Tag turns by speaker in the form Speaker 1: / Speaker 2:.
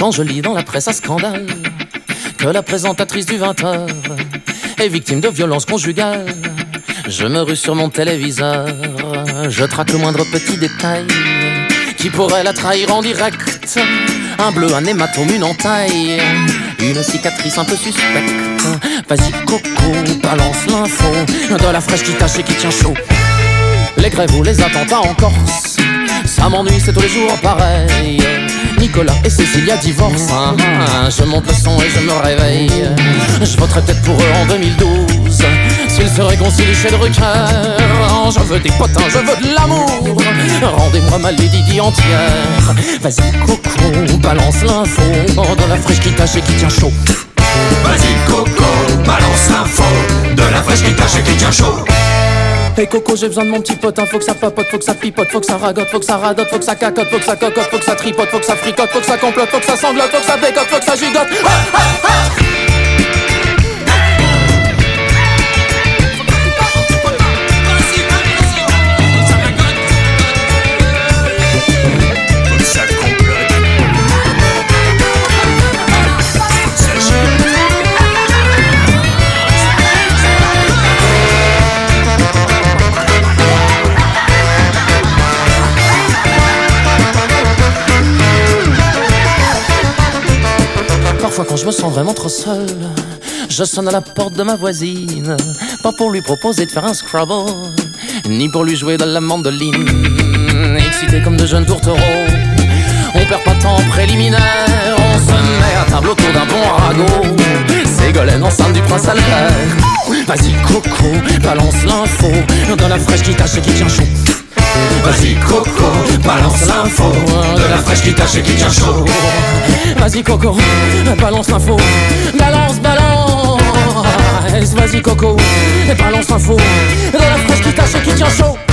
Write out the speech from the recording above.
Speaker 1: Quand je lis dans la presse à scandale que la présentatrice du 20h est victime de violences conjugales, je me rue sur mon téléviseur. Je traque le moindre petit détail qui pourrait la trahir en direct. Un bleu, un hématome, une entaille, une cicatrice un peu suspecte. Vas-y Coco, balance l'info de la fraîche qui tâche et qui tient chaud. Les grèves ou les attentats en Corse, ça m'ennuie, c'est tous les jours pareil. Nicolas et Cécilia divorcent, je monte le son et je me réveille. Je voterai peut-être pour eux en 2012 s'ils se réconcilient chez Drucker. Je veux des potins, je veux de l'amour, rendez-moi ma Lady entière. Vas-y Coco, balance l'info de la fraîche qui tâche et qui tient chaud.
Speaker 2: Vas-y Coco, balance l'info de la fraîche qui tâche et qui tient chaud.
Speaker 1: Hey Coco, j'ai besoin de mon petit potin, faut que ça papote, faut que ça pipote, faut que ça ragote, faut que ça radote, faut que ça cacote, faut que ça cocotte, faut que ça tripote, faut que ça fricote, faut que ça complote, faut que ça sanglote, faut que ça bécote, faut que ça gigote. Parfois quand je me sens vraiment trop seul, je sonne à la porte de ma voisine, pas pour lui proposer de faire un Scrabble, ni pour lui jouer de la mandoline. Excité comme de jeunes tourtereaux, on perd pas de temps en préliminaire, on se met à table autour d'un bon ragot, Ségolène enceinte du prince Albert. Vas-y Coco, balance l'info de la fraîche qui tâche et qui tient chaud.
Speaker 2: Vas-y Coco, balance l'info de la fraîche qui tâche et qui tient chaud.
Speaker 1: Vas-y Coco, balance l'info, balance. Vas-y Coco, balance l'info de la fraîche qui tâche et qui tient chaud.